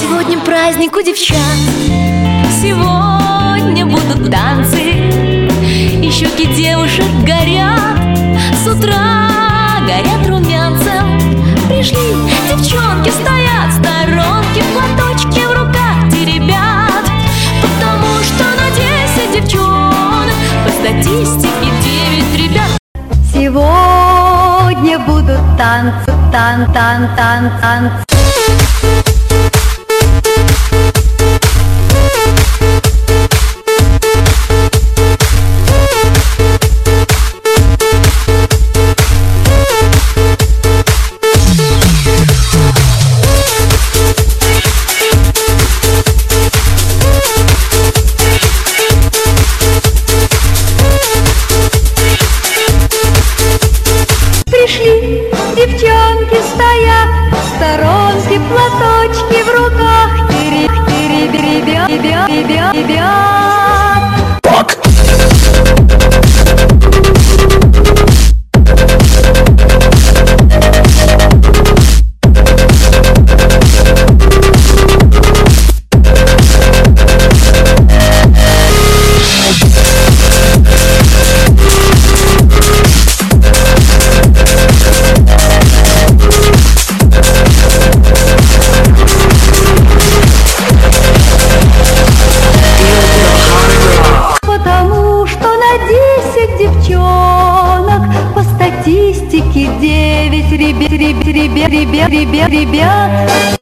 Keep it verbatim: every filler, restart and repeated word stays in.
Сегодня праздник у девчат, сегодня будут танцы, и щеки девушек горят, с утра горят румянцем. Пришли девчонки, стоят в сторонке, платочки в руках теребят, потому что на десять девчонок по статистике девять ребят. Сегодня будут танцы, тан, тан, тан, танцы. Пришли девчонки, стоят в сторонке, платочки в руках теребят, теребят, теребят, теребят. Девчонок по статистике девять ребят, ребят, ребят, ребят, ребят.